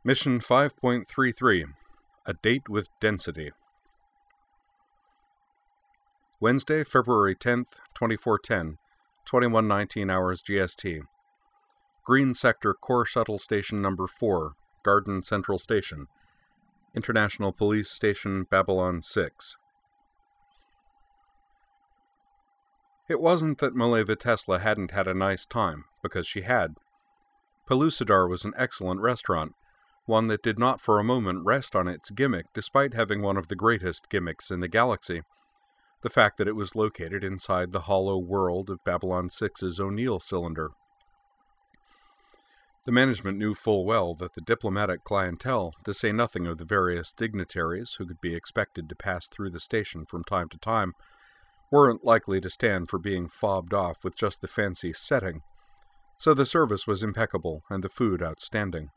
Mission 5.33, A Date with Density. Wednesday, February 10th, 2410, 21:19 hours GST. Green Sector Core Shuttle Station Number 4, Garden Central Station. International Police Station Babylon 6. It wasn't that Mileva Tesla hadn't had a nice time, because she had. Pellucidar was an excellent restaurant, one that did not for a moment rest on its gimmick despite having one of the greatest gimmicks in the galaxy, the fact that it was located inside the hollow world of Babylon 6's O'Neill cylinder. The management knew full well that the diplomatic clientele, to say nothing of the various dignitaries who could be expected to pass through the station from time to time, weren't likely to stand for being fobbed off with just the fancy setting, so the service was impeccable and the food outstanding.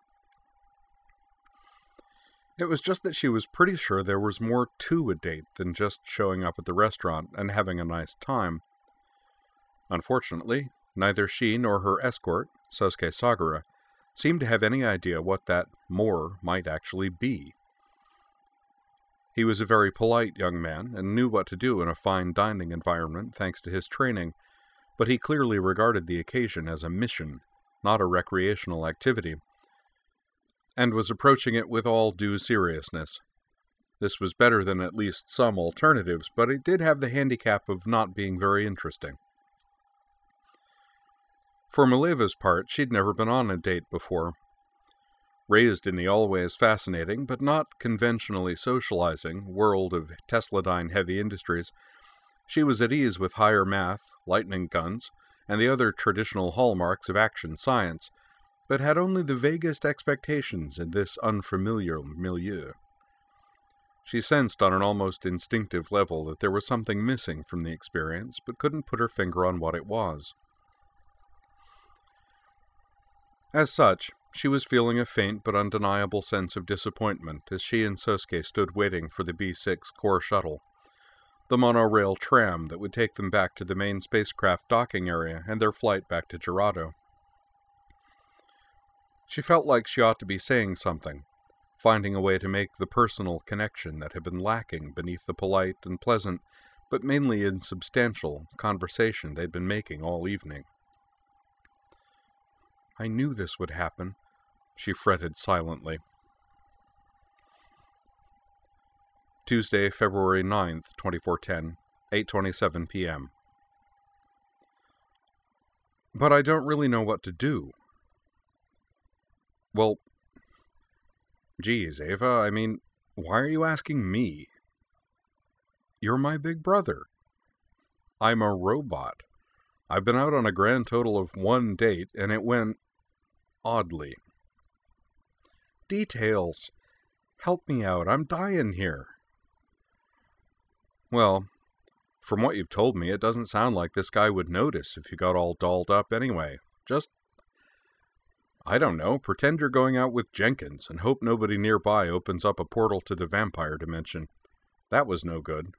It was just that she was pretty sure there was more to a date than just showing up at the restaurant and having a nice time. Unfortunately, neither she nor her escort, Sosuke Sagara, seemed to have any idea what that more might actually be. He was a very polite young man and knew what to do in a fine dining environment thanks to his training, but he clearly regarded the occasion as a mission, not a recreational activity, and was approaching it with all due seriousness. This was better than at least some alternatives, but it did have the handicap of not being very interesting. For Mileva's part, she'd never been on a date before. Raised in the always fascinating, but not conventionally socializing, world of Tesladyne heavy industries, she was at ease with higher math, lightning guns, and the other traditional hallmarks of action science, but had only the vaguest expectations in this unfamiliar milieu. She sensed on an almost instinctive level that there was something missing from the experience, but couldn't put her finger on what it was. As such, she was feeling a faint but undeniable sense of disappointment as she and Sosuke stood waiting for the B6 core shuttle, the monorail tram that would take them back to the main spacecraft docking area and their flight back to Gerado. She felt like she ought to be saying something, finding a way to make the personal connection that had been lacking beneath the polite and pleasant, but mainly insubstantial, conversation they'd been making all evening. I knew this would happen, she fretted silently. Tuesday, February 9th, 2410, 8:27 p.m. But I don't really know what to do. Well, geez, Ava, I mean, why are you asking me? You're my big brother. I'm a robot. I've been out on a grand total of 1 date, and it went oddly. Details. Help me out. I'm dying here. Well, from what you've told me, it doesn't sound like this guy would notice if you got all dolled up anyway. Just, I don't know, pretend you're going out with Jenkins and hope nobody nearby opens up a portal to the vampire dimension. That was no good.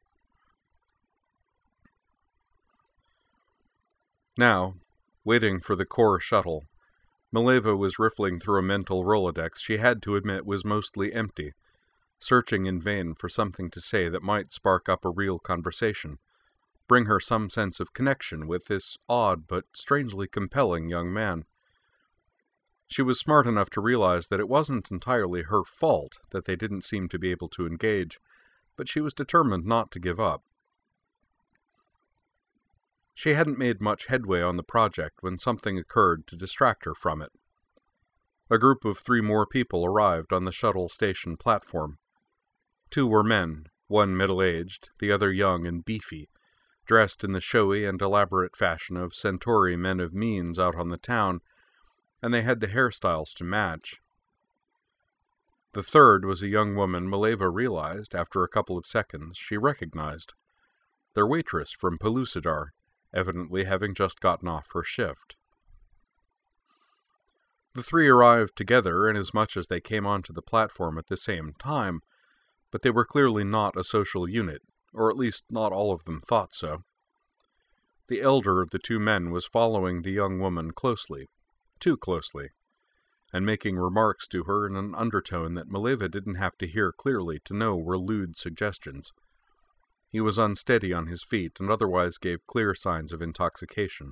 Now, waiting for the core shuttle, Mileva was riffling through a mental Rolodex she had to admit was mostly empty, searching in vain for something to say that might spark up a real conversation, bring her some sense of connection with this odd but strangely compelling young man. She was smart enough to realize that it wasn't entirely her fault that they didn't seem to be able to engage, but she was determined not to give up. She hadn't made much headway on the project when something occurred to distract her from it. A group of 3 more people arrived on the shuttle station platform. 2 were men, one middle-aged, the other young and beefy, dressed in the showy and elaborate fashion of Centauri men of means out on the town, and they had the hairstyles to match. The third was a young woman Mileva realized, after a couple of seconds, she recognized. Their waitress from Pellucidar, evidently having just gotten off her shift. The 3 arrived together inasmuch as they came onto the platform at the same time, but they were clearly not a social unit, or at least not all of them thought so. The elder of the 2 men was following the young woman closely, too closely, and making remarks to her in an undertone that Mileva didn't have to hear clearly to know were lewd suggestions. He was unsteady on his feet and otherwise gave clear signs of intoxication.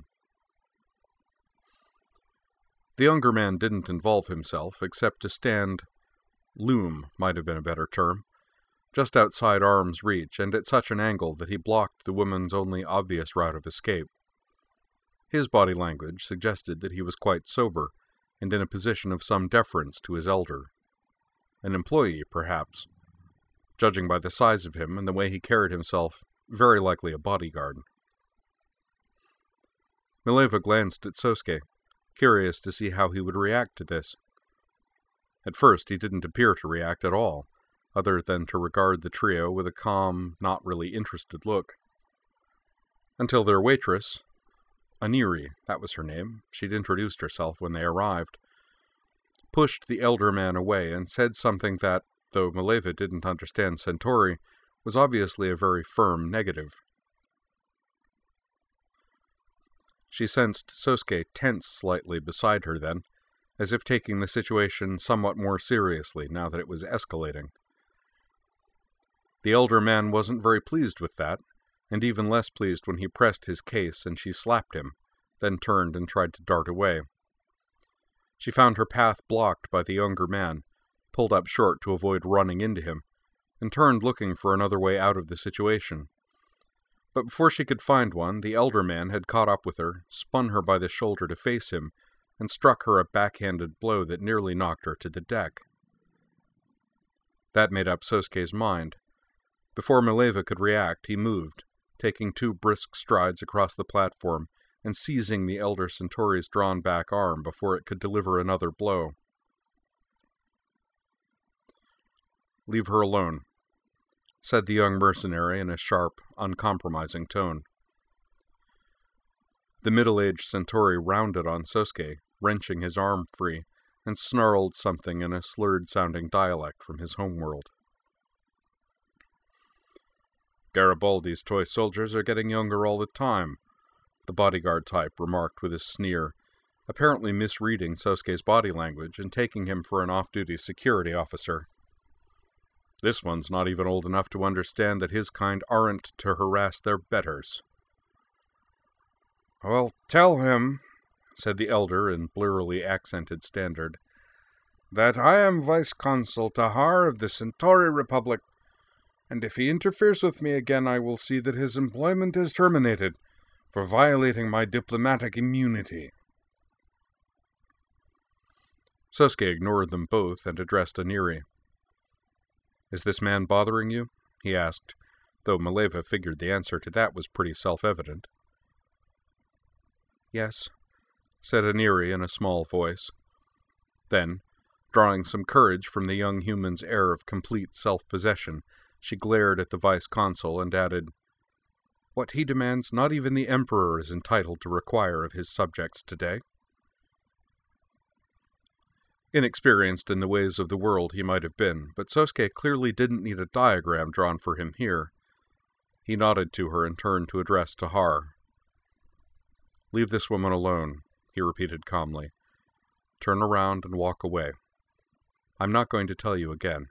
The younger man didn't involve himself, except to stand, loom might have been a better term, just outside arm's reach and at such an angle that he blocked the woman's only obvious route of escape. His body language suggested that he was quite sober, and in a position of some deference to his elder. An employee, perhaps. Judging by the size of him and the way he carried himself, very likely a bodyguard. Mileva glanced at Sosuke, curious to see how he would react to this. At first he didn't appear to react at all, other than to regard the trio with a calm, not really interested look. Until their waitress, Aniri, that was her name, she'd introduced herself when they arrived, pushed the elder man away and said something that, though Mileva didn't understand Centauri, was obviously a very firm negative. She sensed Sosuke tense slightly beside her then, as if taking the situation somewhat more seriously now that it was escalating. The elder man wasn't very pleased with that, and even less pleased when he pressed his case and she slapped him, then turned and tried to dart away. She found her path blocked by the younger man, pulled up short to avoid running into him, and turned looking for another way out of the situation. But before she could find one, the elder man had caught up with her, spun her by the shoulder to face him, and struck her a backhanded blow that nearly knocked her to the deck. That made up Sosuke's mind. Before Mileva could react, he moved, taking 2 brisk strides across the platform and seizing the elder Centauri's drawn-back arm before it could deliver another blow. "Leave her alone," said the young mercenary in a sharp, uncompromising tone. The middle-aged Centauri rounded on Sosuke, wrenching his arm free, and snarled something in a slurred-sounding dialect from his homeworld. "Garibaldi's toy soldiers are getting younger all the time," the bodyguard type remarked with a sneer, apparently misreading Sosuke's body language and taking him for an off-duty security officer. "This one's not even old enough to understand that his kind aren't to harass their betters." "Well, tell him," said the elder in blurrily accented standard, "that I am Vice-Consul Tahar of the Centauri Republic, and if he interferes with me again I will see that his employment is terminated for violating my diplomatic immunity." Sosuke ignored them both and addressed Aniri. "Is this man bothering you?" he asked, though Mileva figured the answer to that was pretty self-evident. "Yes," said Aniri in a small voice. Then, drawing some courage from the young human's air of complete self-possession, she glared at the vice-consul and added, "What he demands not even the Emperor is entitled to require of his subjects today." Inexperienced in the ways of the world he might have been, but Sosuke clearly didn't need a diagram drawn for him here. He nodded to her and turned to address Tahar. "Leave this woman alone," he repeated calmly. "Turn around and walk away. I'm not going to tell you again."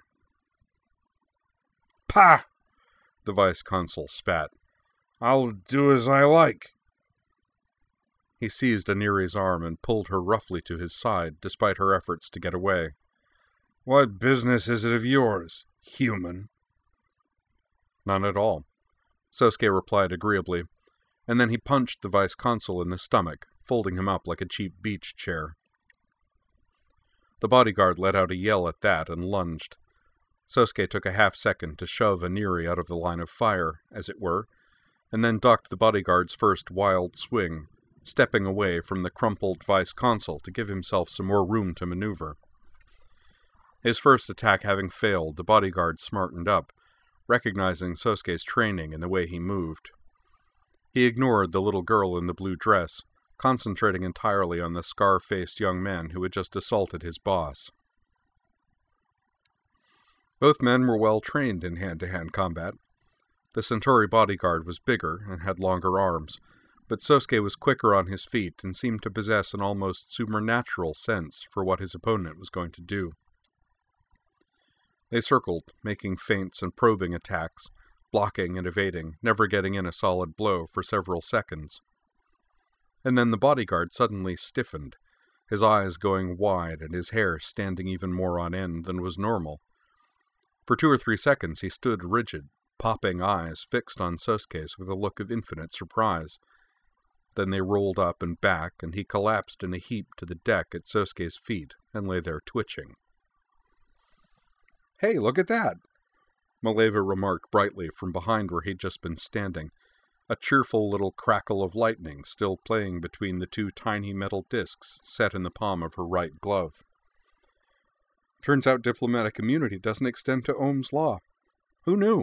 "Pah!" the vice-consul spat. "I'll do as I like." He seized Aniri's arm and pulled her roughly to his side, despite her efforts to get away. "What business is it of yours, human?" "None at all," Sosuke replied agreeably, and then he punched the vice-consul in the stomach, folding him up like a cheap beach chair. The bodyguard let out a yell at that and lunged. Sosuke took a half-second to shove Aniri out of the line of fire, as it were, and then ducked the bodyguard's first wild swing, stepping away from the crumpled vice-consul to give himself some more room to maneuver. His first attack having failed, the bodyguard smartened up, recognizing Sosuke's training and the way he moved. He ignored the little girl in the blue dress, concentrating entirely on the scar-faced young man who had just assaulted his boss. Both men were well trained in hand-to-hand combat. The Centauri bodyguard was bigger and had longer arms, but Sosuke was quicker on his feet and seemed to possess an almost supernatural sense for what his opponent was going to do. They circled, making feints and probing attacks, blocking and evading, never getting in a solid blow for several seconds. And then the bodyguard suddenly stiffened, his eyes going wide and his hair standing even more on end than was normal. For 2 or 3 seconds he stood rigid, popping eyes fixed on Sosuke's with a look of infinite surprise. Then they rolled up and back, and he collapsed in a heap to the deck at Sosuke's feet and lay there twitching. "Hey, look at that!" Mileva remarked brightly from behind where he'd just been standing, a cheerful little crackle of lightning still playing between the 2 tiny metal discs set in the palm of her right glove. "Turns out diplomatic immunity doesn't extend to Ohm's law. Who knew?"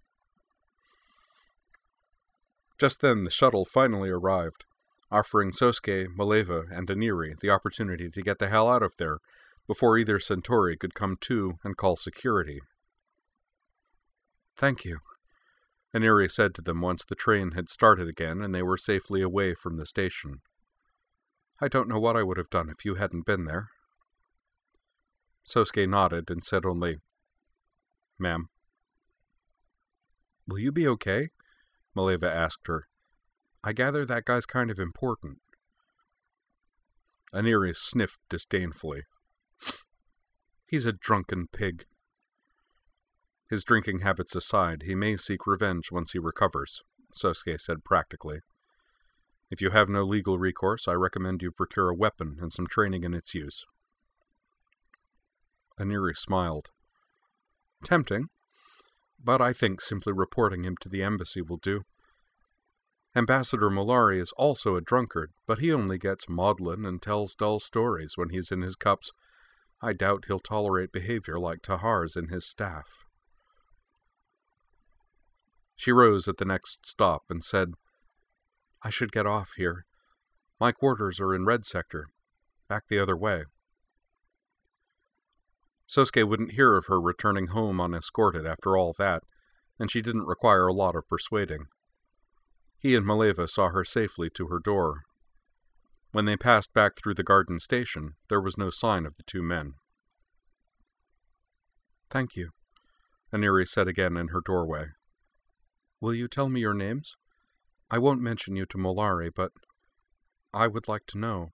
Just then the shuttle finally arrived, offering Sosuke, Mileva, and Aniri the opportunity to get the hell out of there before either Centauri could come to and call security. "Thank you," Aniri said to them once the train had started again and they were safely away from the station. "I don't know what I would have done if you hadn't been there." Sosuke nodded and said only, "Ma'am." "Will you be okay?" Mileva asked her. "I gather that guy's kind of important." Aniri sniffed disdainfully. "He's a drunken pig." "His drinking habits aside, he may seek revenge once he recovers," Sosuke said practically. "If you have no legal recourse, I recommend you procure a weapon and some training in its use." Aniri smiled. "Tempting, but I think simply reporting him to the embassy will do. Ambassador Mollari is also a drunkard, but he only gets maudlin and tells dull stories when he's in his cups. I doubt he'll tolerate behavior like Tahar's in his staff." She rose at the next stop and said, "I should get off here. My quarters are in Red Sector, back the other way." Sosuke wouldn't hear of her returning home unescorted after all that, and she didn't require a lot of persuading. He and Mileva saw her safely to her door. When they passed back through the garden station, there was no sign of the 2 men. "Thank you," Aniri said again in her doorway. "Will you tell me your names? I won't mention you to Mollari, but I would like to know."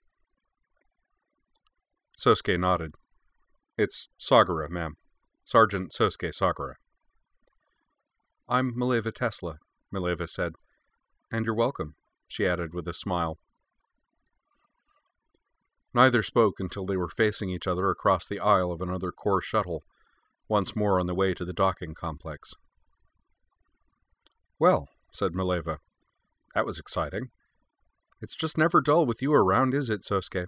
Sosuke nodded. "It's Sagara, ma'am. Sergeant Sosuke Sagara." "I'm Mileva Tesla," Mileva said. "And you're welcome," she added with a smile. Neither spoke until they were facing each other across the aisle of another core shuttle, once more on the way to the docking complex. "Well," said Mileva, "that was exciting. It's just never dull with you around, is it, Sosuke?"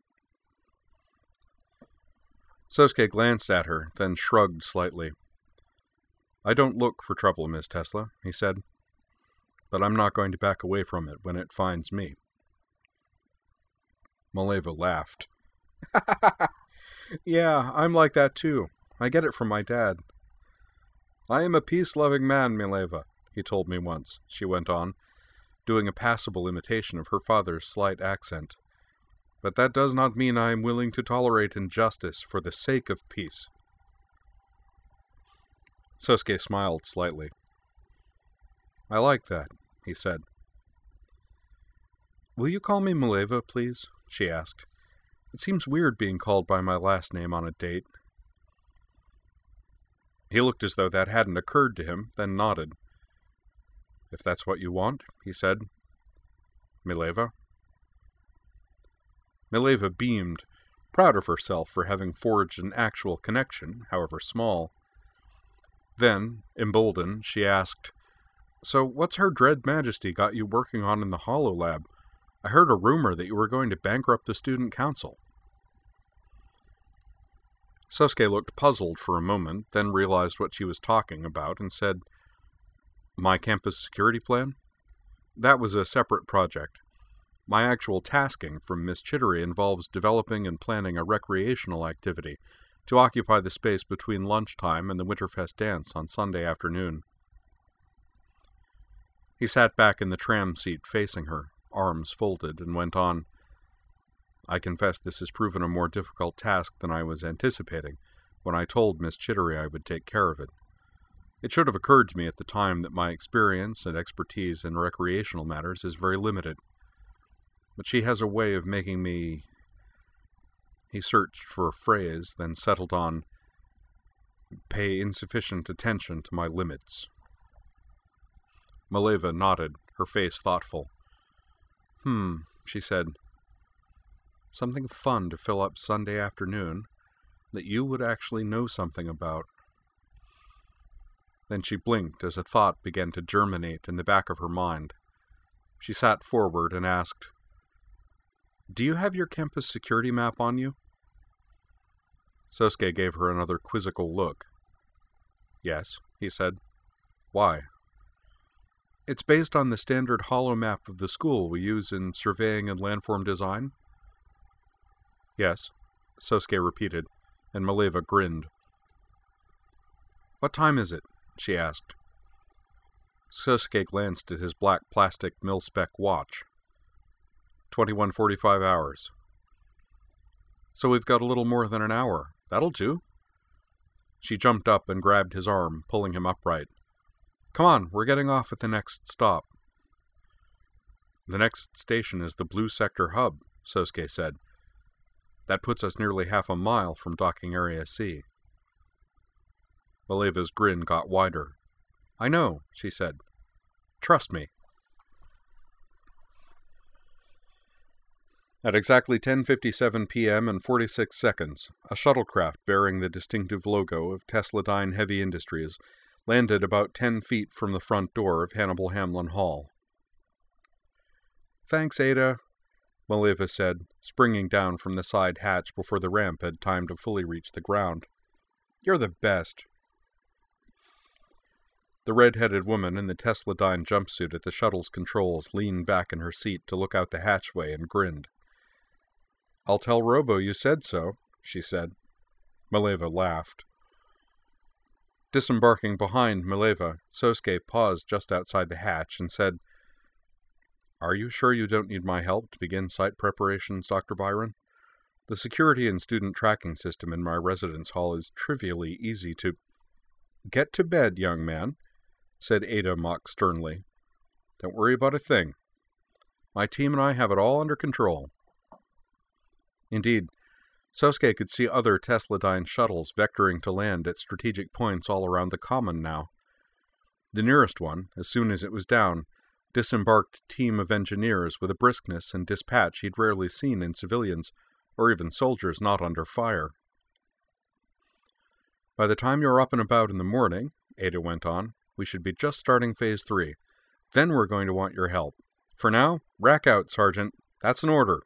Sosuke glanced at her, then shrugged slightly. "I don't look for trouble, Miss Tesla," he said, "but I'm not going to back away from it when it finds me." Mileva laughed. "Yeah, I'm like that too. I get it from my dad." "I am a peace-loving man, Mileva," he told me once, she went on, doing a passable imitation of her father's slight accent. "But that does not mean I am willing to tolerate injustice for the sake of peace." Sosuke smiled slightly. "I like that," he said. "Will you call me Mileva, please?" she asked. "It seems weird being called by my last name on a date." He looked as though that hadn't occurred to him, then nodded. "If that's what you want," he said. "Mileva?" Mileva beamed, proud of herself for having forged an actual connection, however small. Then, emboldened, she asked, "So what's Her Dread Majesty got you working on in the HoloLab? I heard a rumor that you were going to bankrupt the student council." Sosuke looked puzzled for a moment, then realized what she was talking about and said, "My campus security plan? That was a separate project. My actual tasking from Miss Chittery involves developing and planning a recreational activity to occupy the space between lunchtime and the Winterfest dance on Sunday afternoon." He sat back in the tram seat facing her, arms folded, and went on. I confess this has proven a more difficult task than I was anticipating when I told Miss Chittery I would take care of it. It should have occurred to me at the time that my experience and expertise in recreational matters is very limited. But she has a way of making me... He searched for a phrase, then settled on, pay insufficient attention to my limits. Mileva nodded, her face thoughtful. She said. Something fun to fill up Sunday afternoon that you would actually know something about. Then she blinked as a thought began to germinate in the back of her mind. She sat forward and asked, Do you have your campus security map on you? Sosuke gave her another quizzical look. Yes, he said. Why? It's based on the standard holo map of the school we use in surveying and landform design. Yes, Sosuke repeated, and Mileva grinned. What time is it? She asked. Sosuke glanced at his black plastic mil-spec watch. 21:45 hours. So we've got a little more than an hour. That'll do. She jumped up and grabbed his arm, pulling him upright. Come on, we're getting off at the next stop. The next station is the Blue Sector Hub, Sosuke said. That puts us nearly half a mile from Docking Area C. Mileva's grin got wider. I know, she said. Trust me. At exactly 10:57 p.m. and 46 seconds, a shuttlecraft bearing the distinctive logo of Tesladyne Heavy Industries landed about 10 feet from the front door of Hannibal Hamlin Hall. Thanks, Ada, Mileva said, springing down from the side hatch before the ramp had time to fully reach the ground. You're the best. The red-headed woman in the Tesladyne jumpsuit at the shuttle's controls leaned back in her seat to look out the hatchway and grinned. I'll tell Robo you said so, she said. Mileva laughed. Disembarking behind Mileva, Sosuke paused just outside the hatch and said, Are you sure you don't need my help to begin site preparations, Dr. Byron? The security and student tracking system in my residence hall is trivially easy to... Get to bed, young man, said Ada mock sternly. Don't worry about a thing. My team and I have it all under control. Indeed, Sosuke could see other Tesladyne shuttles vectoring to land at strategic points all around the Common now. The nearest one, as soon as it was down, disembarked team of engineers with a briskness and dispatch he'd rarely seen in civilians, or even soldiers not under fire. By the time you're up and about in the morning, Ada went on, we should be just starting Phase 3. Then we're going to want your help. For now, rack out, Sergeant. That's an order.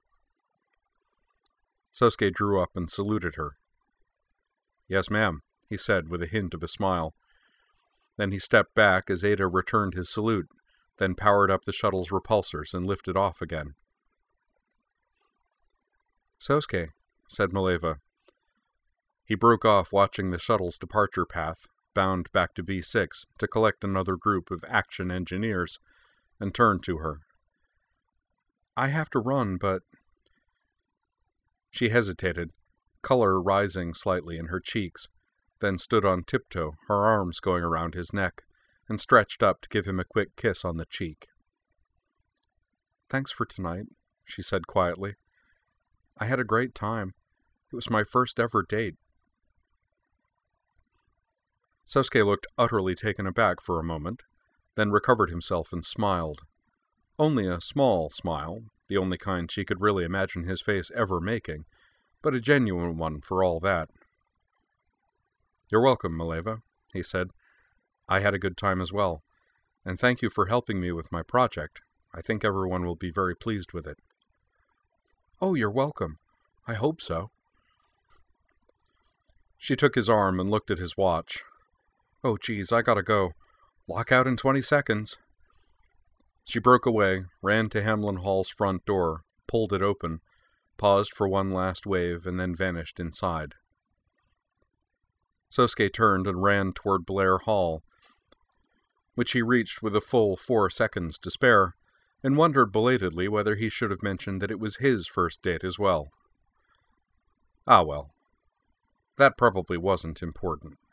Sosuke drew up and saluted her. Yes, ma'am, he said with a hint of a smile. Then he stepped back as Ada returned his salute, then powered up the shuttle's repulsors and lifted off again. Sosuke, said Mileva. He broke off watching the shuttle's departure path, bound back to B6 to collect another group of action engineers, and turned to her. I have to run, but... She hesitated, color rising slightly in her cheeks, then stood on tiptoe, her arms going around his neck, and stretched up to give him a quick kiss on the cheek. Thanks for tonight, she said quietly. I had a great time. It was my first ever date. Sosuke looked utterly taken aback for a moment, then recovered himself and smiled. Only a small smile, the only kind she could really imagine his face ever making, but a genuine one for all that. You're welcome, Mileva, he said. I had a good time as well, and thank you for helping me with my project. I think everyone will be very pleased with it. Oh, you're welcome. I hope so. She took his arm and looked at his watch. Oh, geez, I gotta go. Lock out in 20 seconds. She broke away, ran to Hamlin Hall's front door, pulled it open, paused for one last wave, and then vanished inside. Sosuke turned and ran toward Blair Hall, which he reached with a full 4 seconds to spare, and wondered belatedly whether he should have mentioned that it was his first date as well. Ah well. That probably wasn't important.